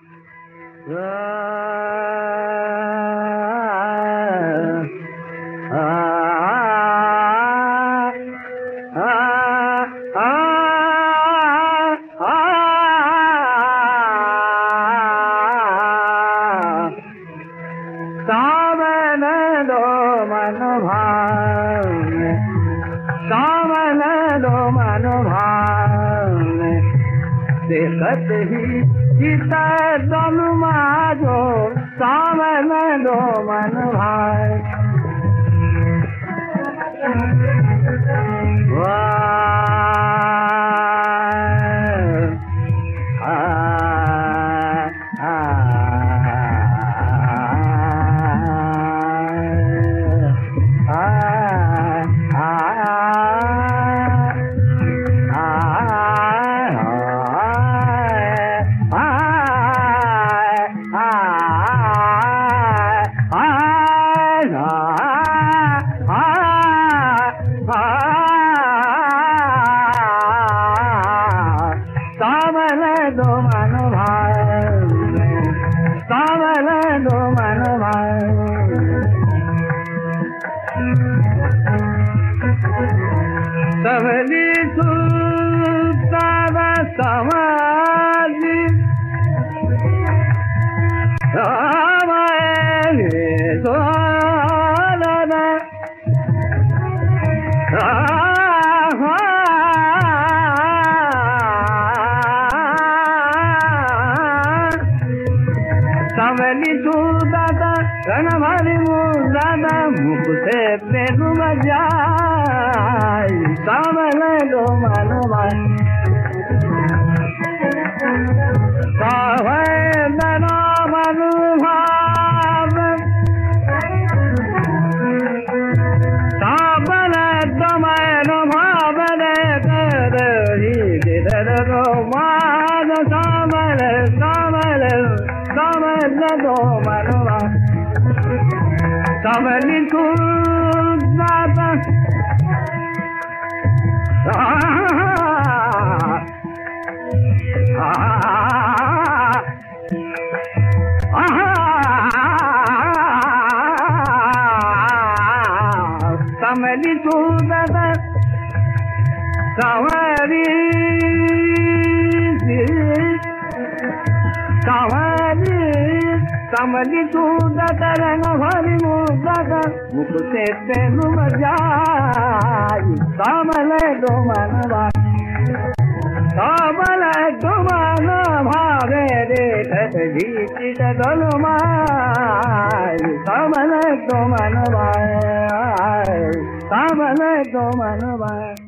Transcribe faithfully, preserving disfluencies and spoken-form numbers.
सावन दो मन भावन, सावन दो मन भावन, देखत ही चिता दम माजो, सावन दो मन भावन। सावन दो मन भावन, सावन दो मन भावन। सबली सुल्तान समाधि हमारे सोना सावली तू दादा रण भरी दादा मुख से तेनु बजाई, सावन दो मन भाई। सावन दो मन भावन, सावन दो मन भावन करही गिरर रो मान, सावन सावन सावन दो मन भावन। सावली तू दादा सावली तू दादा सावरी सावरी सावली तू दादा रंग भरी दादा मुख से तेनु बजाई, सावन दो मन भावन। सावन दो मन भावे देखत भीत गोलमाई, सावन दो मन भाई, सावन दो मन भाई।